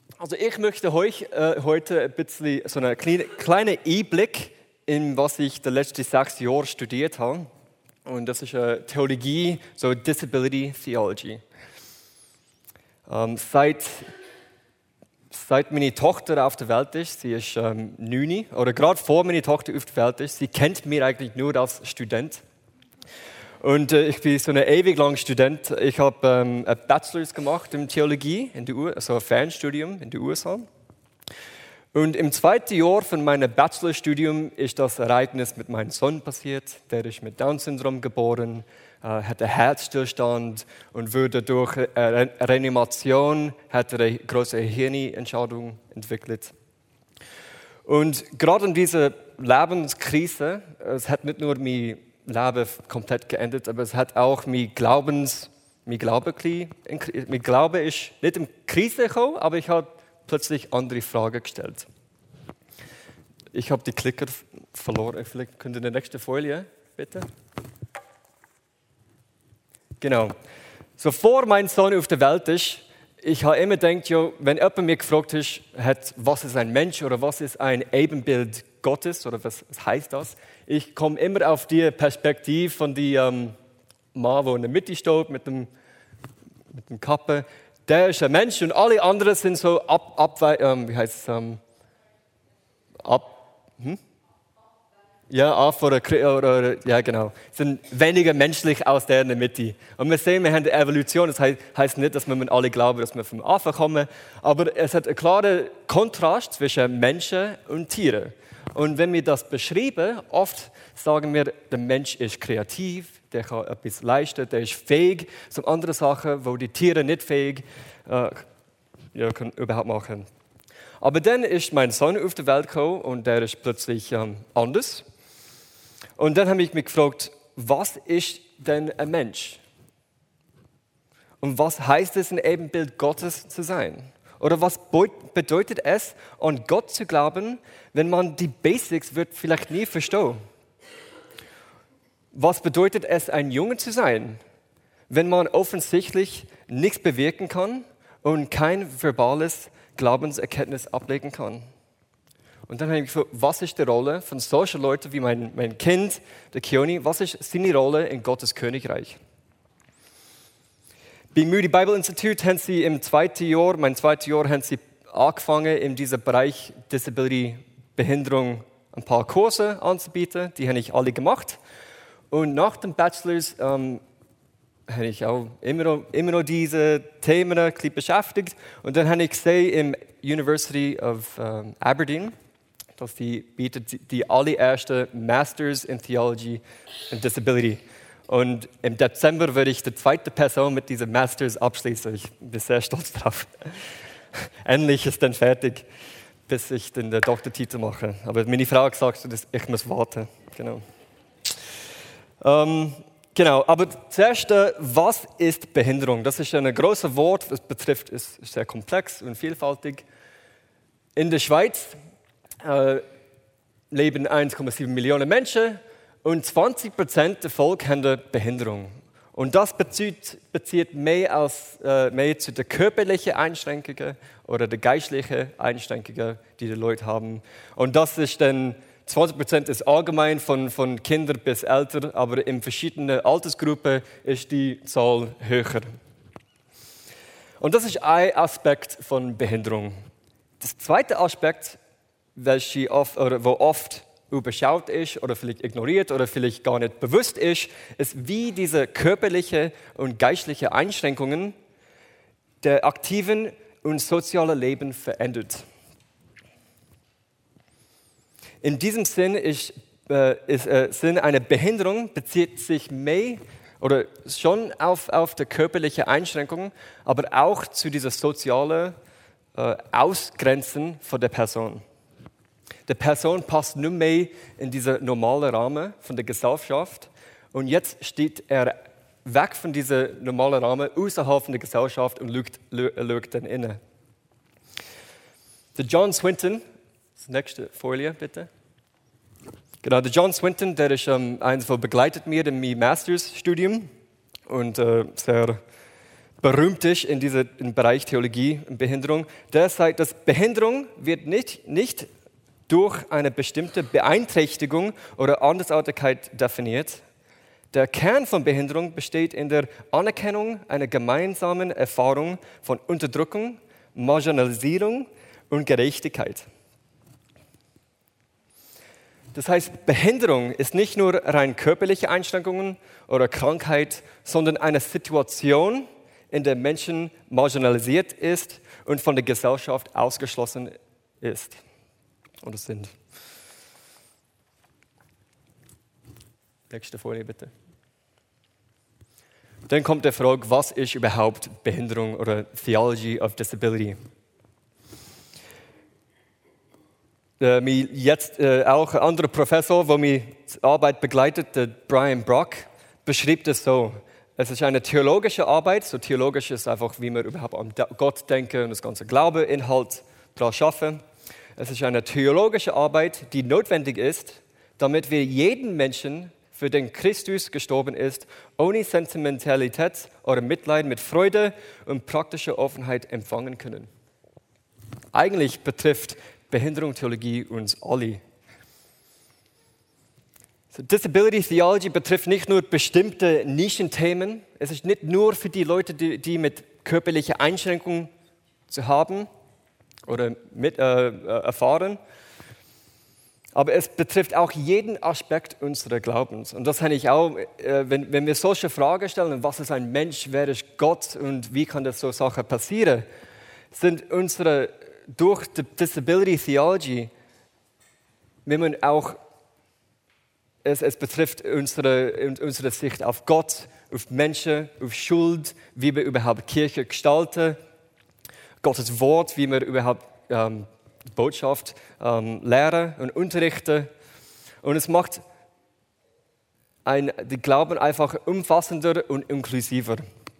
Also ich möchte euch heute ein bisschen so einen kleinen Einblick in was ich die letzten 6 Jahre studiert habe. Und das ist Theologie, so Disability Theology. Seit meine Tochter auf der Welt ist, sie ist 9, oder gerade vor meine Tochter auf der Welt ist, sie kennt mich eigentlich nur als Student. Und ich bin so ein ewig langer Student. Ich habe einen Bachelor's gemacht in Theologie, also ein Fernstudium in den USA. Und im 2. Jahr von meinem Bachelorstudium ist das Ereignis mit meinem Sohn passiert. Der ist mit Down-Syndrom geboren, hat einen Herzstillstand und wurde durch Reanimation hat eine große Hirnentscheidung entwickelt. Und gerade in dieser Lebenskrise, es hat nicht nur mein Leben komplett geändert, aber es hat auch mein Glaube ist nicht in Krise gekommen, aber ich habe plötzlich andere Fragen gestellt. Ich habe die Klicker verloren. Vielleicht könnt ihr die nächste Folie, bitte. Genau. So vor mein Sohn auf der Welt ist, ich habe immer gedacht, wenn jemand mich gefragt hat, was ist ein Mensch oder was ist ein Ebenbild Gottes oder was heißt das? Ich komme immer auf die Perspektive von dem Mann, der in der Mitte steht mit dem Kappe. Der ist ein Mensch und alle anderen sind so sind weniger menschlich aus der in der Mitte. Und wir sehen, wir haben die Evolution, das heißt nicht, dass wir alle glauben, dass wir vom Anfang kommen, aber es hat einen klaren Kontrast zwischen Menschen und Tieren. Und wenn wir das beschreiben, oft sagen wir, der Mensch ist kreativ, der kann etwas leisten, der ist fähig zu anderen Sachen, wo die Tiere nicht fähig können überhaupt machen. Aber dann ist mein Sohn auf die Welt gekommen und der ist plötzlich anders. Und dann habe ich mich gefragt, was ist denn ein Mensch? Und was heißt es, ein Ebenbild Gottes zu sein? Oder was bedeutet es, an Gott zu glauben, wenn man die Basics wird vielleicht nie verstehen? Was bedeutet es, ein Junge zu sein, wenn man offensichtlich nichts bewirken kann und kein verbales Glaubenserkenntnis ablegen kann? Und dann habe ich gefragt, was ist die Rolle von solchen Leuten wie mein Kind, der Kioni, was ist seine Rolle in Gottes Königreich? Beim Moody Bible Institute haben sie mein 2. Jahr, haben sie angefangen, in diesem Bereich Disability, Behinderung, ein paar Kurse anzubieten. Die habe ich alle gemacht. Und nach dem Bachelor's habe ich auch immer noch diese Themen ein bisschen beschäftigt. Und dann habe ich gesehen, im University of Aberdeen, dass die bietet die allererste Masters in Theology and Disability. Und im Dezember werde ich die 2. Person mit diesem Masters abschließen. Ich bin sehr stolz drauf. Endlich ist dann fertig, bis ich den Doktortitel mache. Aber meine Frau hat gesagt, ich muss warten. Genau. Aber zuerst, was ist Behinderung? Das ist ein großes Wort, das betrifft, ist sehr komplex und vielfältig. In der Schweiz leben 1,7 Millionen Menschen und 20% der Volk haben eine Behinderung. Und das bezieht mehr zu den körperlichen Einschränkungen oder den geistlichen Einschränkungen, die Leute haben. Und das ist dann 20% ist allgemein von Kindern bis älter, aber in verschiedenen Altersgruppen ist die Zahl höher. Und das ist ein Aspekt von Behinderung. Das zweite Aspekt, wo oft überschaut ist oder vielleicht ignoriert oder vielleicht gar nicht bewusst ist wie diese körperlichen und geistlichen Einschränkungen der aktiven und sozialen Leben verändert. In diesem Sinn eine Behinderung bezieht sich mehr oder schon auf die körperliche Einschränkung, aber auch zu dieser sozialen Ausgrenzen von der Person. Die Person passt nicht mehr in diesen normalen Rahmen von der Gesellschaft und jetzt steht er weg von diesem normalen Rahmen, außerhalb von der Gesellschaft und schaut dann innen. Der John Swinton, das nächste Folie bitte. Genau, der John Swinton, der ist eins, der begleitet mir in meinem Masterstudium und sehr berühmt ist im Bereich Theologie und Behinderung, der sagt, dass Behinderung wird nicht durch eine bestimmte Beeinträchtigung oder Andersartigkeit definiert. Der Kern von Behinderung besteht in der Anerkennung einer gemeinsamen Erfahrung von Unterdrückung, Marginalisierung und Gerechtigkeit. Das heißt, Behinderung ist nicht nur rein körperliche Einschränkungen oder Krankheit, sondern eine Situation, in der Menschen marginalisiert ist und von der Gesellschaft ausgeschlossen ist oder sind. Nächste Folie bitte. Dann kommt die Frage, was ist überhaupt Behinderung oder Theology of Disability? Jetzt auch ein anderer Professor, der meine Arbeit begleitet, der Brian Brock, beschrieb das so. Es ist eine theologische Arbeit. So theologisch ist einfach, wie wir überhaupt an Gott denken und das ganze Glaube, Inhalt daran schaffen. Es ist eine theologische Arbeit, die notwendig ist, damit wir jeden Menschen, für den Christus gestorben ist, ohne Sentimentalität oder Mitleid mit Freude und praktischer Offenheit empfangen können. Eigentlich betrifft Behinderungstheologie uns alle. So, Disability Theology betrifft nicht nur bestimmte Nischenthemen. Es ist nicht nur für die Leute, die mit körperlicher Einschränkung zu haben oder erfahren. Aber es betrifft auch jeden Aspekt unseres Glaubens. Und das habe ich auch, wenn wir solche Fragen stellen, was ist ein Mensch, wer ist Gott und wie kann das so Sachen passieren, sind durch die Disability Theology, wenn man auch, es betrifft unsere Sicht auf Gott, auf Menschen, auf Schuld, wie wir überhaupt Kirche gestalten, Gottes Wort, wie wir überhaupt Botschaft lehren und unterrichten. Und es macht die Glauben einfach umfassender und inklusiver.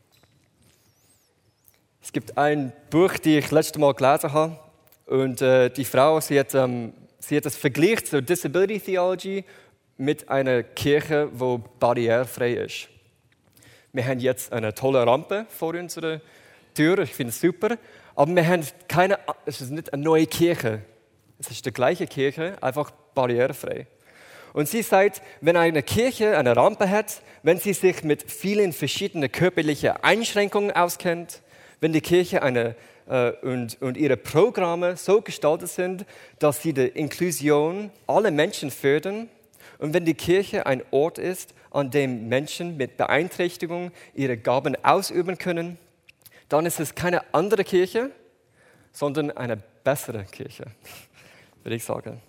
Es gibt ein Buch, das ich letztes Mal gelesen habe. Und die Frau, sie hat das verglichen, so Disability Theology, mit einer Kirche, die barrierefrei ist. Wir haben jetzt eine tolle Rampe vor unserer Tür, ich finde es super. Aber wir haben es ist nicht eine neue Kirche. Es ist die gleiche Kirche, einfach barrierefrei. Und sie sagt, wenn eine Kirche eine Rampe hat, wenn sie sich mit vielen verschiedenen körperlichen Einschränkungen auskennt, wenn die Kirche und ihre Programme so gestaltet sind, dass sie die Inklusion aller Menschen fördern und wenn die Kirche ein Ort ist, an dem Menschen mit Beeinträchtigung ihre Gaben ausüben können, dann ist es keine andere Kirche, sondern eine bessere Kirche, würde ich sagen.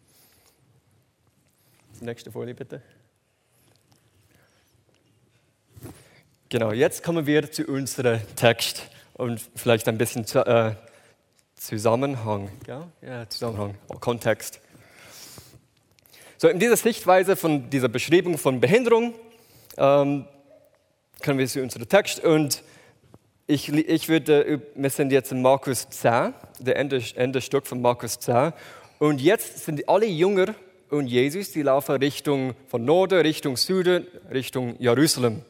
Nächste Folie bitte. Genau, jetzt kommen wir zu unserem Text und vielleicht ein bisschen Zusammenhang. Ja, Zusammenhang, Kontext. So, in dieser Sichtweise von dieser Beschreibung von Behinderung kommen wir zu unserem Text und wir sind jetzt in Markus 10, der Ende Stück von Markus 10. Und jetzt sind alle Jünger und Jesus, die laufen von Norden, Richtung Süden, Richtung Jerusalem.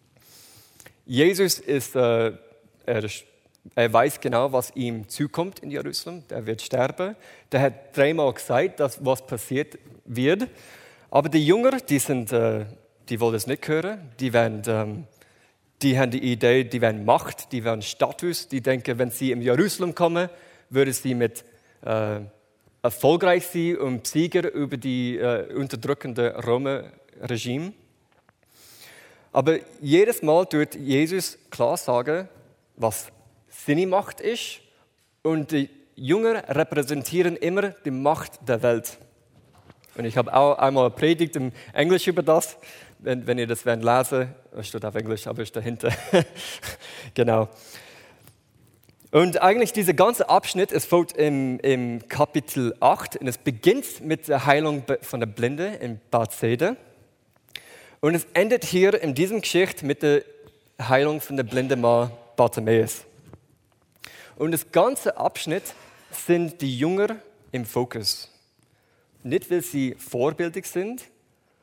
Jesus er weiß genau, was ihm zukommt in Jerusalem. Der wird sterben. Der hat 3-mal gesagt, dass was passiert wird. Aber die Jünger, die wollen es nicht hören. Die haben die Idee, die wollen Macht, die wollen Status. Die denken, wenn sie in Jerusalem kommen, würden sie erfolgreich sein und Sieger über die unterdrückende Römer-Regime. Aber jedes Mal tut Jesus klar sagen, was seine Macht ist. Und die Jünger repräsentieren immer die Macht der Welt. Und ich habe auch einmal predigt im Englisch über das. Wenn ihr das lesen wollt, es steht auf Englisch, aber ist dahinter. Genau. Und eigentlich dieser ganze Abschnitt, es folgt im Kapitel 8 und es beginnt mit der Heilung von der Blinde in Bethsaida. Und es endet hier in diesem Geschichte mit der Heilung von der blinden Mann Bartimäus. Und das ganze Abschnitt sind die Jünger im Fokus. Nicht, weil sie vorbildlich sind.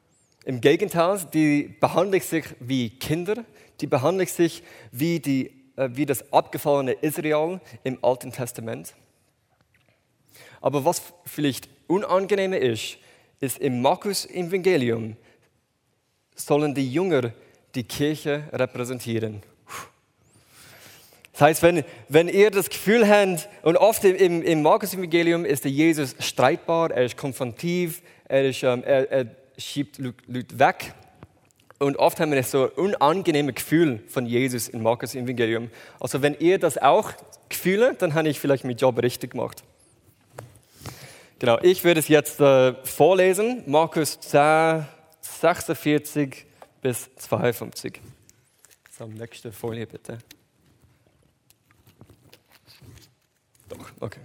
Im Gegenteil, die behandeln sich wie Kinder. Die behandeln sich wie die wie das abgefallene Israel im Alten Testament. Aber was vielleicht unangenehmer ist im Markus-Evangelium sollen die Jünger die Kirche repräsentieren. Das heißt, wenn ihr das Gefühl habt, und oft im Markus-Evangelium ist der Jesus streitbar, er ist konfrontativ, er schiebt Leute weg. Und oft haben wir so ein unangenehmes Gefühl von Jesus im Markus-Evangelium. Also wenn ihr das auch fühlt, dann habe ich vielleicht meinen Job richtig gemacht. Genau, ich werde es jetzt vorlesen, Markus 10, 46 bis 52. So, nächste Folie bitte. Doch, okay.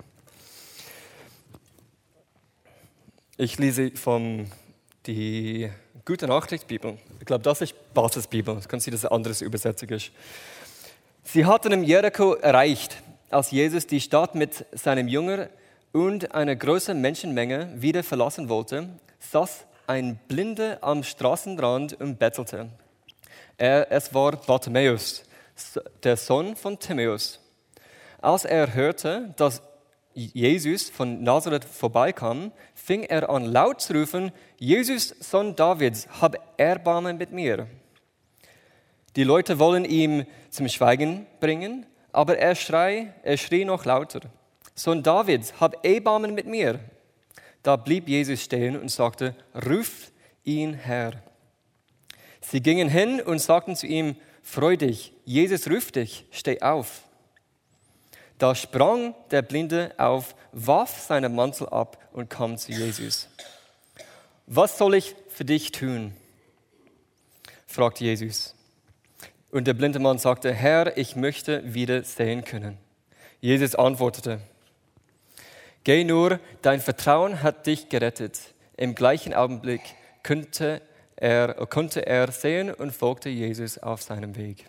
Ich lese von die Gute Nachricht Bibel. Ich glaube, das ist Basisbibel. Es kann sein, dass es eine andere Übersetzung ist. Sie hatten im Jericho erreicht, als Jesus die Stadt mit seinem Jünger und einer großen Menschenmenge wieder verlassen wollte, saß ein Blinder am Straßenrand und bettelte. Es war Bartimäus, der Sohn von Timäus. Als er hörte, dass Jesus von Nazareth vorbeikam, fing er an laut zu rufen: Jesus, Sohn Davids, hab Erbarmen mit mir. Die Leute wollen ihn zum Schweigen bringen, aber er schrie noch lauter: Sohn Davids, hab Erbarmen mit mir. Da blieb Jesus stehen und sagte: Ruf ihn her. Sie gingen hin und sagten zu ihm: Freu dich, Jesus ruft dich, steh auf. Da sprang der Blinde auf, warf seinen Mantel ab und kam zu Jesus. Was soll ich für dich tun? Fragte Jesus. Und der blinde Mann sagte: Herr, ich möchte wieder sehen können. Jesus antwortete: Geh nur, dein Vertrauen hat dich gerettet. Im gleichen Augenblick konnte er sehen und folgte Jesus auf seinem Weg.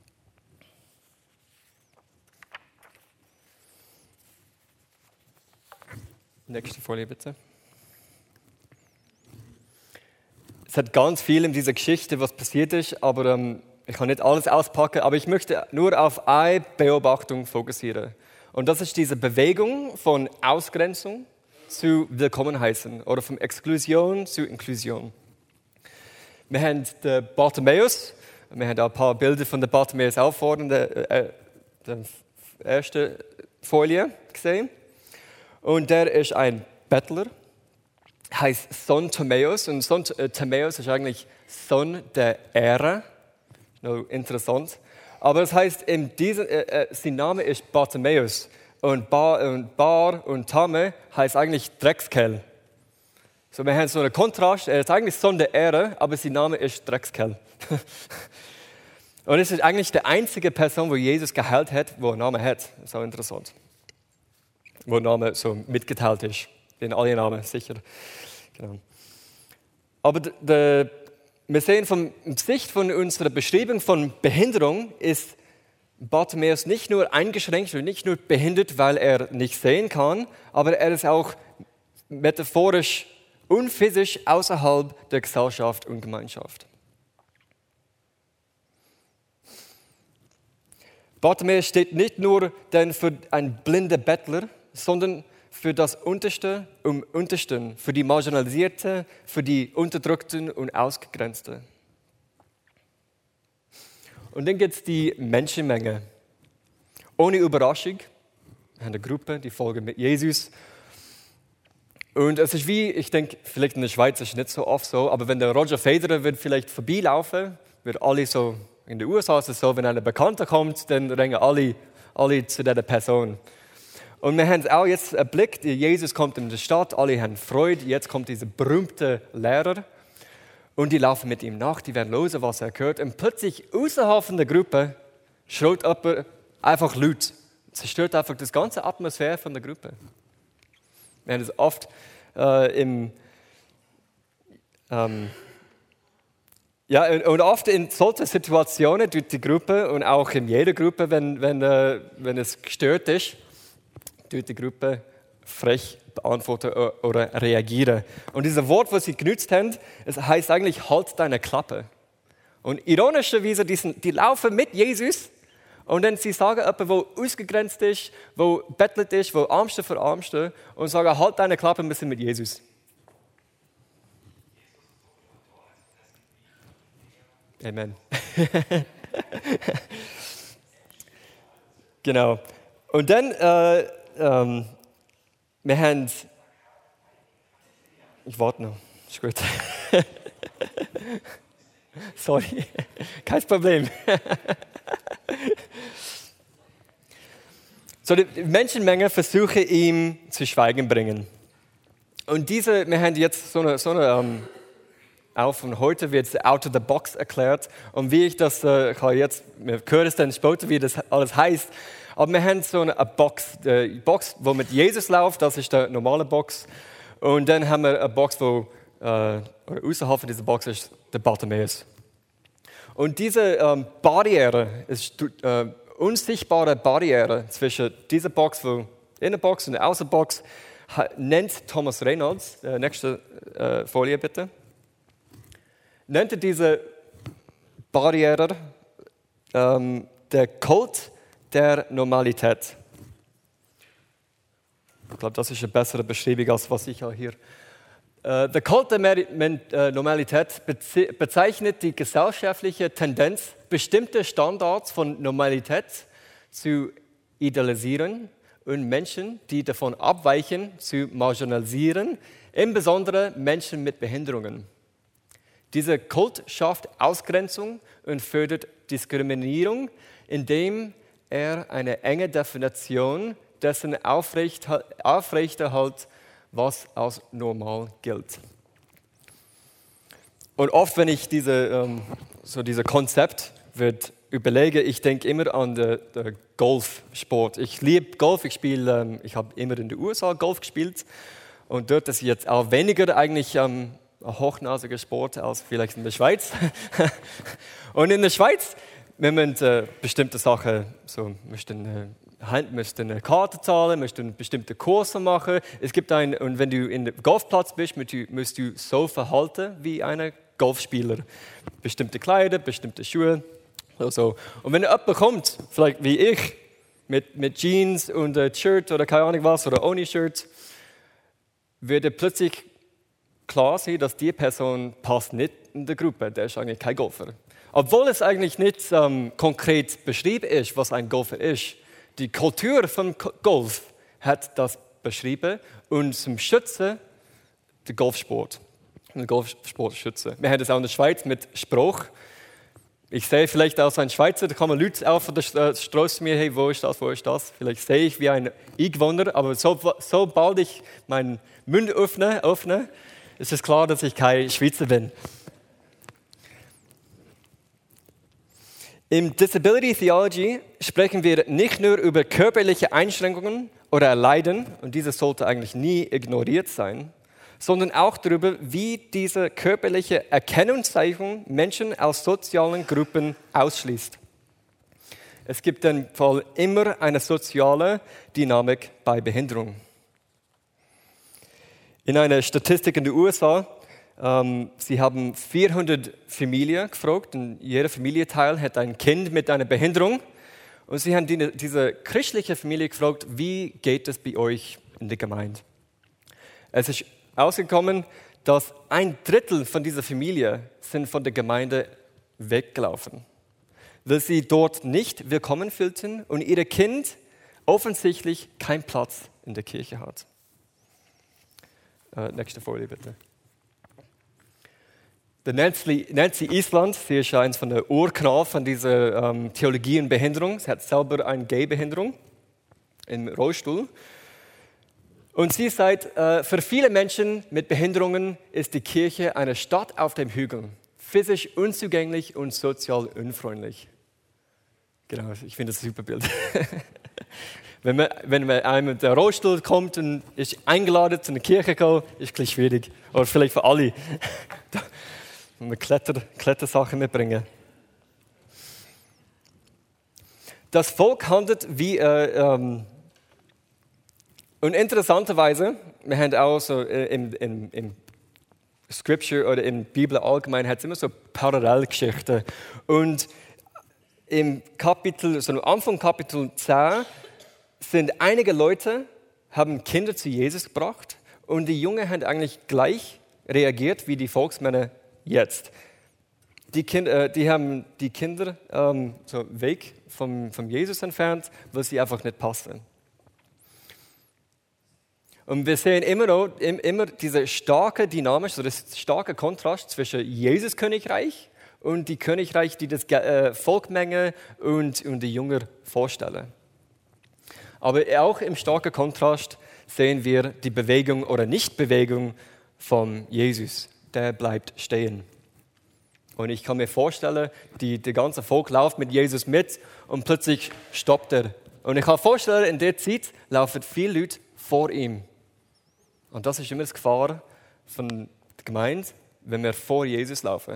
Nächste Folie bitte. Es hat ganz viel in dieser Geschichte, was passiert ist, aber ich kann nicht alles auspacken, aber ich möchte nur auf eine Beobachtung fokussieren. Und das ist diese Bewegung von Ausgrenzung zu Willkommenheißen oder von Exklusion zu Inklusion. Wir haben den Bartimäus, wir haben auch ein paar Bilder von der Bartimäus auch vorne in der ersten Folie gesehen. Und der ist ein Bettler, heißt Sohn Timäus. Und Sohn Timäus ist eigentlich Sohn der Ehre. No, interessant. Aber das heißt, sein Name ist Bartimäus. Und Bar und Tame heißt eigentlich Dreckskerl. So, wir haben so einen Kontrast. Er ist eigentlich Sohn der Ehre, aber sein Name ist Dreckskerl. Und es ist eigentlich die einzige Person, wo Jesus geheilt hat, wo einen Namen hat. Das ist auch interessant. Wo der Name so mitgeteilt ist. In alle Namen, sicher. Genau. Aber wir sehen vom Sicht von unserer Beschreibung von Behinderung ist Bartimäus nicht nur eingeschränkt und nicht nur behindert, weil er nicht sehen kann, aber er ist auch metaphorisch und physisch außerhalb der Gesellschaft und Gemeinschaft. Bartimäus steht nicht nur denn für einen blinden Bettler, sondern für das Unterste und Untersten, für die Marginalisierten, für die Unterdrückten und Ausgegrenzten. Und dann gibt es die Menschenmenge. Ohne Überraschung, wir haben eine Gruppe, die folgen mit Jesus. Und es ist wie, ich denke, vielleicht in der Schweiz ist es nicht so oft so, aber wenn der Roger Federer wird vielleicht vorbeilaufen, wird alle so, in den USA ist es so, wenn einer Bekannter kommt, dann rennen alle zu dieser Person. Und wir haben auch jetzt erblickt, Jesus kommt in die Stadt, alle haben Freude, jetzt kommt dieser berühmte Lehrer und die laufen mit ihm nach, die werden hören, was er hört. Und plötzlich außerhalb von der Gruppe schreit jemand einfach laut. Zerstört einfach das ganze Atmosphäre von der Gruppe. Wir haben das oft und oft in solchen Situationen tut die Gruppe und auch in jeder Gruppe, wenn es gestört ist, tut die Gruppe frech beantworten oder reagieren. Und dieses Wort, das sie genutzt haben, es heißt eigentlich, halt deine Klappe. Und ironischerweise, die laufen mit Jesus Und dann sie sagen jemanden, der ausgegrenzt ist, der bettelt ist, der Ärmste für Ärmste und sagen, halt deine Klappe, wir sind mit Jesus. Amen. Genau. Und dann, wir haben, ich warte noch, ist gut. Sorry, kein Problem. So, die Menschenmenge versuche ihm zu Schweigen bringen. Und wir haben jetzt so eine auch von heute wird es out of the box erklärt. Und wie ich das kann jetzt, wir hören es dann später, wie das alles heißt. Aber wir haben so eine Box, die Box, wo mit Jesus läuft, das ist die normale Box. Und dann haben wir eine Box, wo außerhalb von dieser Box ist der Bartimäus. Und diese Barriere ist unsichtbare Barriere zwischen dieser Box, wo Innenbox und der Außenbox, nennt Thomas Reynolds, nächste Folie bitte, nennt diese Barriere der Kult der Normalität. Ich glaube, das ist eine bessere Beschreibung, als was ich auch hier. Der Kult der Normalität bezeichnet die gesellschaftliche Tendenz, bestimmte Standards von Normalität zu idealisieren und Menschen, die davon abweichen, zu marginalisieren, insbesondere Menschen mit Behinderungen. Dieser Kult schafft Ausgrenzung und fördert Diskriminierung, indem er eine enge Definition dessen aufrechterhält, was als normal gilt. Und oft, wenn ich dieses Konzept überlege, ich denke immer an den Golfsport. Ich liebe Golf, ich habe immer in den USA Golf gespielt und dort ist jetzt auch weniger eigentlich ein hochnasiger Sport als vielleicht in der Schweiz. Und in der Schweiz, wenn man bestimmte Sachen, so möchten eine Karte zahlen, möchten bestimmte Kurse machen. Und wenn du in dem Golfplatz bist, musst du so verhalten wie ein Golfspieler. Bestimmte Kleider, bestimmte Schuhe. So. Und wenn jemand kommt, vielleicht wie ich, mit Jeans und Shirt oder keine Ahnung was, oder ohne Shirt, wird plötzlich klar sein, dass die Person passt nicht in der Gruppe. Der ist eigentlich kein Golfer. Obwohl es eigentlich nicht konkret beschrieben ist, was ein Golfer ist. Die Kultur von Golf hat das beschrieben und zum Schützen den Golfsport. Den Golfsport schützen. Wir haben das auch in der Schweiz mit Spruch. Ich sehe vielleicht als ein Schweizer, da kommen Leute auf von der Straße zu mir, hey, wo ist das, wo ist das? Vielleicht sehe ich wie ein Eingewanderer, aber sobald ich meinen Mund öffne, ist es klar, dass ich kein Schweizer bin. Im Disability Theology sprechen wir nicht nur über körperliche Einschränkungen oder Leiden, und diese sollte eigentlich nie ignoriert sein, sondern auch darüber, wie diese körperliche Erkennungszeichnung Menschen aus sozialen Gruppen ausschließt. Es gibt in dem Fall immer eine soziale Dynamik bei Behinderung. In einer Statistik in den USA, sie haben 400 Familien gefragt und jeder Familienteil hat ein Kind mit einer Behinderung. Und sie haben diese christliche Familie gefragt, wie geht es bei euch in der Gemeinde? Es ist ausgekommen, dass 1/3 von dieser Familie sind von der Gemeinde weggelaufen, weil sie dort nicht willkommen fühlten und ihr Kind offensichtlich keinen Platz in der Kirche hat. Nächste Folie bitte. Der Nancy Island, sie ist eins von der Urknall von dieser Theologie und Behinderung. Sie hat selber eine Gehbehinderung im Rollstuhl. Und sie sagt, für viele Menschen mit Behinderungen ist die Kirche eine Stadt auf dem Hügel, physisch unzugänglich und sozial unfreundlich. Genau, ich finde das ein super Bild. Wenn einem mit der Rollstuhl kommt und ist eingeladen zu einer Kirche kommt, ist es ein bisschen schwierig. Oder vielleicht für alle. Und wir Klettersachen mitbringen. Das Volk handelt wie und interessanterweise, wir haben auch so im Scripture oder in der Bibel allgemein hat es immer so Parallelgeschichten. Und am Anfang Kapitel 10 sind einige Leute, haben Kinder zu Jesus gebracht und die Jungen haben eigentlich gleich reagiert wie die Volksmänner jetzt. Die haben die Kinder so weg vom Jesus entfernt, weil sie einfach nicht passten. Und wir sehen immer diese starke Dynamik, so das starke Kontrast zwischen Jesus Königreich und die Königreich, die das Volksmenge und die Jünger vorstellen. Aber auch im starken Kontrast sehen wir die Bewegung oder Nichtbewegung von Jesus. Der bleibt stehen. Und ich kann mir vorstellen, der ganze Volk läuft mit Jesus mit und plötzlich stoppt er. Und ich kann mir vorstellen, in der Zeit laufen viele Leute vor ihm. Und das ist immer das Gefahr von der Gemeinde, wenn wir vor Jesus laufen.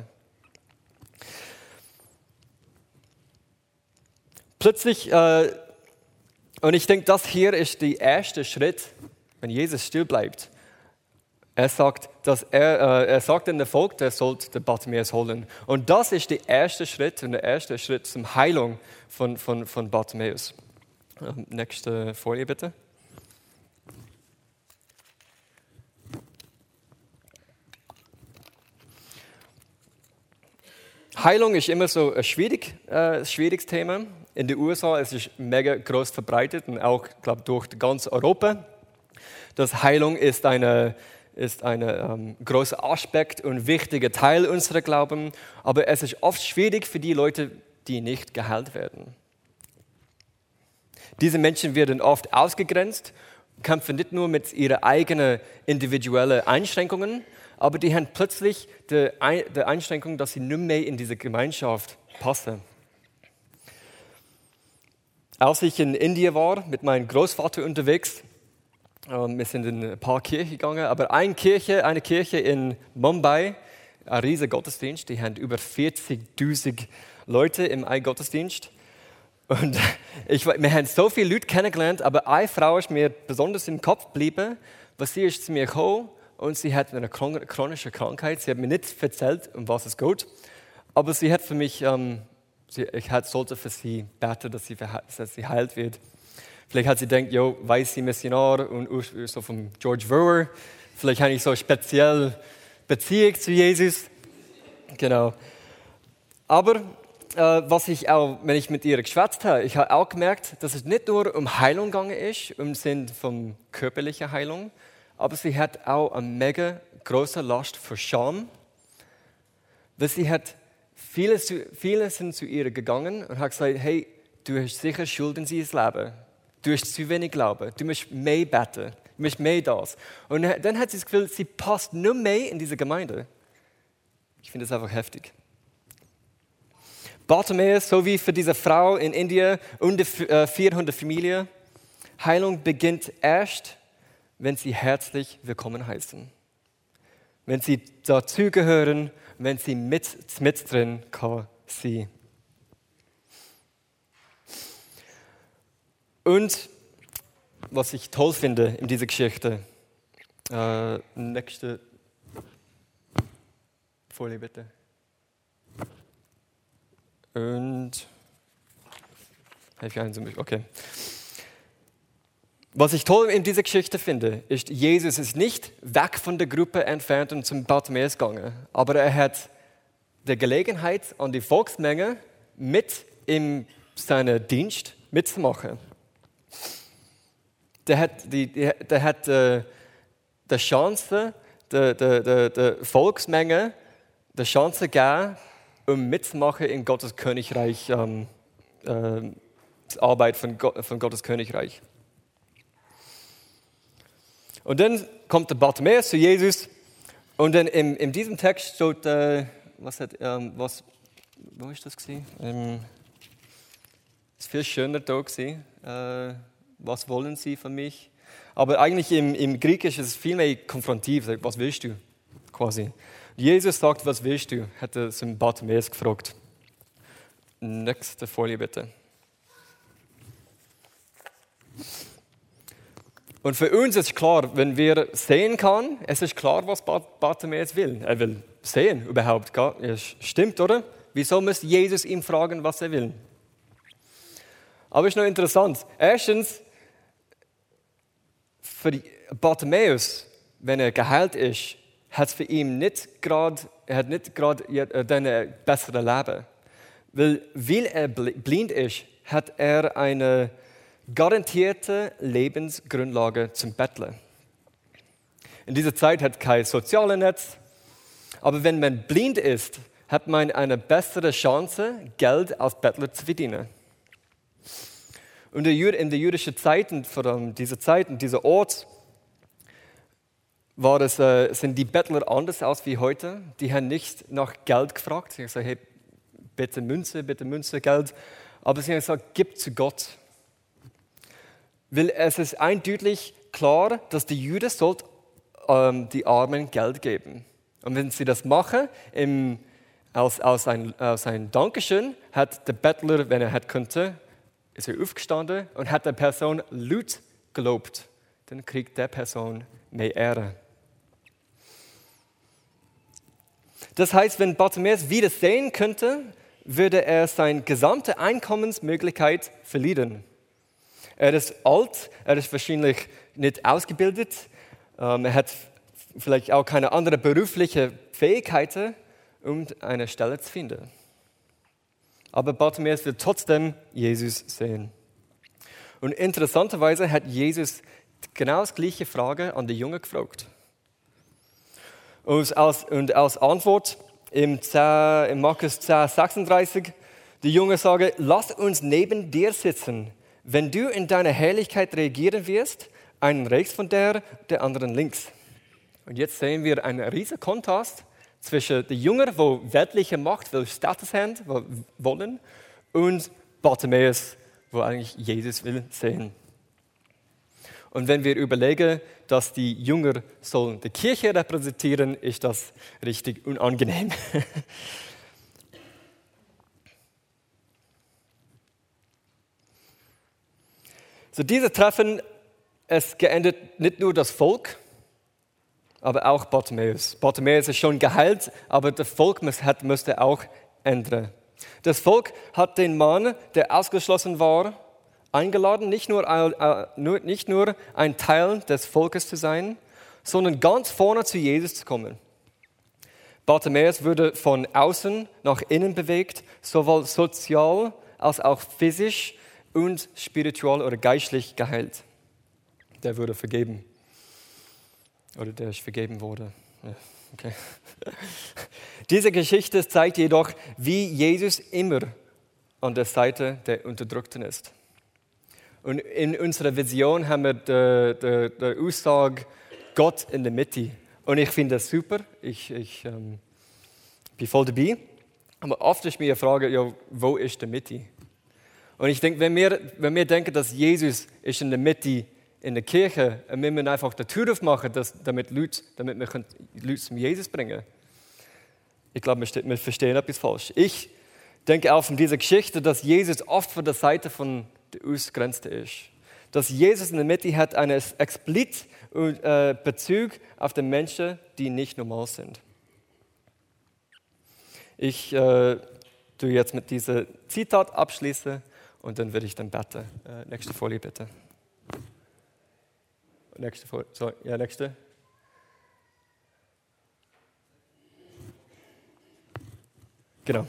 Plötzlich, und ich denke, das hier ist der erste Schritt, wenn Jesus still bleibt. Er sagt, er sagt in der Volk, der sollte den Bartimäus holen. Und das ist der erste Schritt zur Heilung von Bartimäus. Nächste Folie bitte. Heilung ist immer so ein schwieriges Thema. In den USA ist es mega groß verbreitet und auch, glaube ich, durch ganz Europa. Das Heilung ist ein großer Aspekt und wichtiger Teil unserer Glauben, aber es ist oft schwierig für die Leute, die nicht geheilt werden. Diese Menschen werden oft ausgegrenzt, kämpfen nicht nur mit ihren eigenen individuellen Einschränkungen, aber die haben plötzlich die Einschränkung, dass sie nicht mehr in diese Gemeinschaft passen. Als ich in Indien war, mit meinem Großvater unterwegs, wir sind in ein paar Kirchen gegangen, aber eine Kirche in Mumbai, ein riesiger Gottesdienst, die haben über 40.000 Leute im einen Gottesdienst. Und wir haben so viele Leute kennengelernt, aber eine Frau ist mir besonders im Kopf geblieben, weil sie ist zu mir gekommen und sie hat eine chronische Krankheit. Sie hat mir nicht erzählt, um was es geht, aber sie hat für mich, ich sollte für sie beten, dass sie heilt wird. Vielleicht hat sie gedacht, weiß sie Missionar und so von George Verwer. Vielleicht habe ich so eine spezielle Beziehung zu Jesus. Genau. Aber was ich auch, wenn ich mit ihr geschwätzt habe, ich habe auch gemerkt, dass es nicht nur um Heilung gegangen ist, im Sinn von körperlicher Heilung, aber sie hat auch eine mega große Last für Scham, weil sie hat viele sind zu ihr gegangen und hat gesagt, hey, du hast sicher Schuld in dieses Leben. Du hast zu wenig Glauben. Du musst mehr beten. Du musst mehr das. Und dann hat sie das Gefühl, sie passt nur mehr in diese Gemeinde. Ich finde das einfach heftig. Bartimäus, so wie für diese Frau in Indien, unter 400 Familien, Heilung beginnt erst, wenn sie herzlich willkommen heißen. Wenn sie dazugehören, wenn sie mit drin kann sie. Und was ich toll finde in dieser Geschichte, nächste Folie bitte. Und okay. Was ich toll in dieser Geschichte finde, ist, Jesus ist nicht weg von der Gruppe entfernt und zum Bartimäus gegangen, aber er hat die Gelegenheit an die Volksmenge mit in seinen Dienst mitzumachen. Der hat die Chance, der Volksmenge die Chance gegeben, um mitzumachen in Gottes Königreich, die Arbeit von Gottes Königreich. Und dann kommt der Bartimäus zu Jesus und dann in diesem Text steht, wo ist das gewesen? Es ist viel schöner da gewesen. Was wollen Sie von mich? Aber eigentlich im Griechisch ist es viel mehr konfrontiv. Was willst du? Quasi. Jesus sagt, was willst du? Hat er zum Bartimäus gefragt. Nächste Folie bitte. Und für uns ist klar, wenn wir sehen können, es ist klar, was Bartimäus will. Er will sehen überhaupt. Es stimmt, oder? Wieso muss Jesus ihm fragen, was er will? Aber es ist noch interessant. Erstens, für Bartimäus, wenn er geheilt ist, hat es für ihn nicht gerade ein besseres Leben. Weil er blind ist, hat er eine garantierte Lebensgrundlage zum Betteln. In dieser Zeit hat kein soziales Netz, aber wenn man blind ist, hat man eine bessere Chance, Geld als Bettler zu verdienen. Und in der jüdischen Zeit, und vor allem dieser Zeit und dieser Ort, sind die Bettler anders als wie heute. Die haben nicht nach Geld gefragt. Sie haben gesagt, hey, bitte Münze, Geld. Aber sie haben gesagt, gib zu Gott. Weil es ist eindeutig klar, dass die Juden die Armen Geld geben. Und wenn sie das machen, aus ein Dankeschön, hat der Bettler, wenn er könnte, ist er aufgestanden und hat der Person laut gelobt. Dann kriegt der Person mehr Ehre. Das heißt, wenn Bartimäus wieder sehen könnte, würde er seine gesamte Einkommensmöglichkeit verlieren. Er ist alt, er ist wahrscheinlich nicht ausgebildet, er hat vielleicht auch keine anderen beruflichen Fähigkeiten, um eine Stelle zu finden. Aber Bartimäus wird trotzdem Jesus sehen. Und interessanterweise hat Jesus genau die gleiche Frage an die Jünger gefragt. Und als Antwort in Markus 10, 36, die Jünger sagen, lass uns neben dir sitzen. Wenn du in deiner Herrlichkeit regieren wirst, einen rechts von der anderen links. Und jetzt sehen wir einen riesen Kontrast zwischen den Jüngern, die weltliche Macht, will Status haben, wollen, und Bartimäus, wo eigentlich Jesus will sehen. Und wenn wir überlegen, dass die Jünger sollen die Kirche repräsentieren, ist das richtig unangenehm. So, diese Treffen, es geändert nicht nur das Volk, aber auch Bartimäus. Bartimäus ist schon geheilt, aber das Volk musste auch ändern. Das Volk hat den Mann, der ausgeschlossen war, eingeladen, nicht nur ein Teil des Volkes zu sein, sondern ganz vorne zu Jesus zu kommen. Bartimäus wurde von außen nach innen bewegt, sowohl sozial als auch physisch und spirituell oder geistlich geheilt. Der wurde vergeben. Oder der ist vergeben wurde. Ja, okay. Diese Geschichte zeigt jedoch, wie Jesus immer an der Seite der Unterdrückten ist. Und in unserer Vision haben wir die Aussage, Gott in der Mitte. Und ich finde das super. Ich bin voll dabei. Aber oft ist mir die Frage, ja, wo ist die Mitte? Und ich denke, wenn wir denken, dass Jesus ist in der Mitte in der Kirche, und wir müssen einfach die Tür aufmachen, damit wir Leute zum Jesus bringen. Ich glaube, wir verstehen etwas falsch. Ich denke auch von dieser Geschichte, dass Jesus oft von der Seite von der Ausgrenzten ist. Dass Jesus in der Mitte hat einen expliziten Bezug auf die Menschen, die nicht normal sind. Ich tue jetzt mit diesem Zitat abschließen und dann werde ich dann beten. Nächste Folie bitte. Nächste Folie. So, ja, nächste. Genau.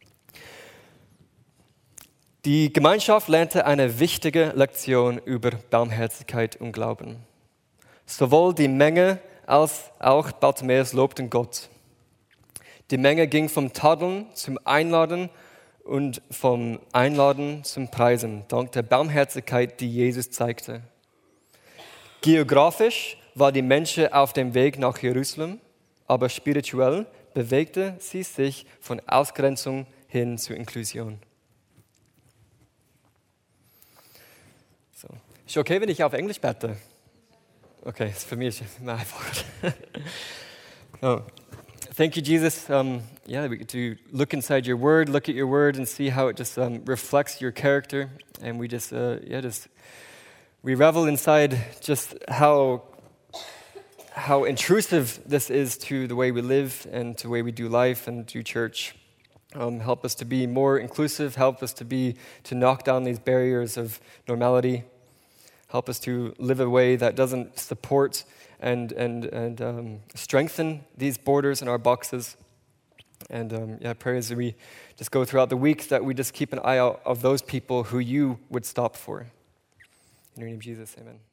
Die Gemeinschaft lernte eine wichtige Lektion über Barmherzigkeit und Glauben. Sowohl die Menge als auch Bartimäus lobten Gott. Die Menge ging vom Tadeln zum Einladen und vom Einladen zum Preisen, dank der Barmherzigkeit, die Jesus zeigte. Geografisch war die Menschheit auf dem Weg nach Jerusalem, aber spirituell bewegte sie sich von Ausgrenzung hin zur Inklusion. So. Ist okay, wenn ich auf Englisch bete? Okay, für mich ist es immer einfacher. Oh. Thank you, Jesus. We get to look inside your word, look at your word, and see how it just reflects your character. And we just, we revel inside just how intrusive this is to the way we live and to the way we do life and do church. Help us to be more inclusive. Help us to knock down these barriers of normality. Help us to live a way that doesn't support and strengthen these borders and our boxes. And I pray as we just go throughout the week that we just keep an eye out of those people who you would stop for. In your name, Jesus, amen.